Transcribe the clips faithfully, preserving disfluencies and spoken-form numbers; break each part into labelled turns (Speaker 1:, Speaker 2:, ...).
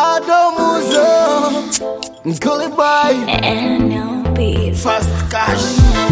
Speaker 1: Adomuzo, Gully Boy,
Speaker 2: N L B
Speaker 1: Fast Cash.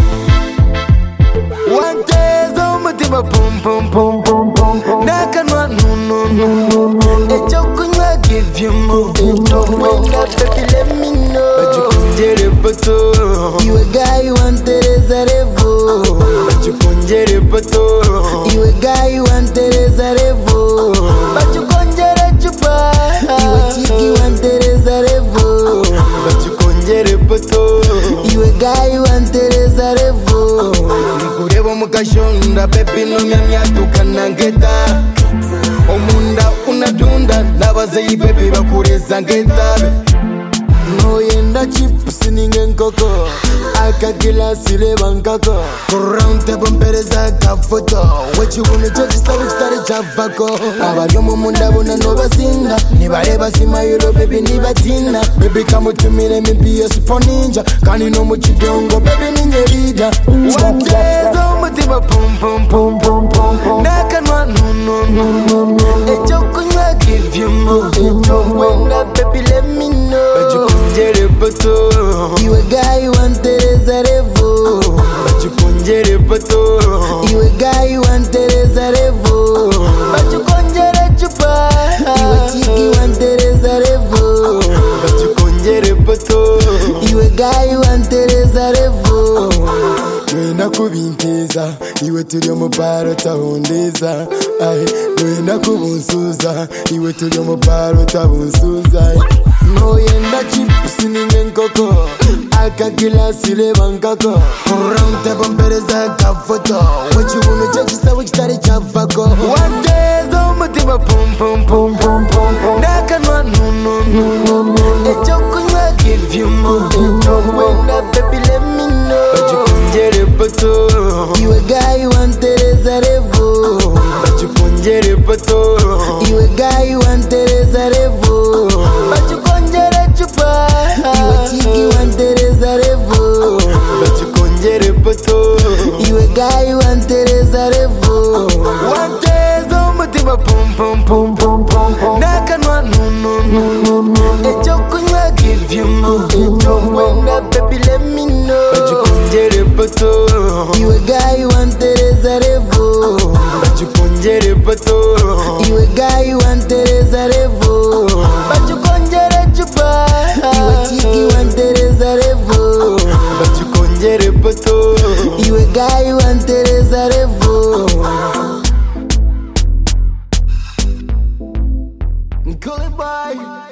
Speaker 1: One day, Zoma Tiba Pum Pum Pum Pum Pum. Naka no no no no. A joke I give you more. Don't wait up, baby, let me know. But you couldn't get it, but you a guy you wanted as a revo. But you couldn't get it, but you a guy you wanted as a revo. But you couldn't get it, you buy. You a cheeky wanted as a revo. But you couldn't get it, but you a guy you wanted as a revo. Nikurebo mukashonda baby no myamya tukanangeta. Omunda unadunda nabazeyi baby bakureza ngetabe. No yenda chips ninge nkoko akagila sile bankako round table mpereza ka photo what you wanna judge start start javako abaryo mu munda bona no basinda nibareba simayiro baby nibatina baby kamutumire mbi yosipo ninja kandi no mu kidongo baby ninye leader one day zo mutima pum pum pum pum pum nakanwa no no no no e jokunya give you more e jokunya baby let me know. You a guy you wanted as a revo. But you couldn't get it, but you a guy you wanted as a revo. But you couldn't get it, you buy. You a cheeky wanted as a revo. But you couldn't get it, but you a guy you wanted as a revo. Wena kubintiza, iwe turi mu baro tahondeza. Ai, wena kubunsuza, iwe turi mu baro tabunsuza. No yenda chips ninge nkoko akagila sile bankako round table mpereza ka photo what you wanna judge start which start javako one day zo mutima pum pum pum pum pum nakanwa no no no no e jokunya give you more e jokunya baby let me know. But you couldn't get it, but you a guy you wanted as a revo. But you couldn't get it, but you a guy you wanted as a revo. But you couldn't get it, you buy. You a cheeky wanted as a revo. But you couldn't get it, but you a guy you wanted as a revo. One day, zo mutima pum pum pum pum pum. Nakanwa no no no no. E jokunya give you more. E jokunya baby let me know. But you couldn't get it, but you a guy you wanted as a revo. But you couldn't get it, but you a guy you wanted as a revo. But you couldn't get it, you buy. You a cheeky wanted as a revo. But you couldn't get it, but you a guy you wanted as a revo. Gully Boy.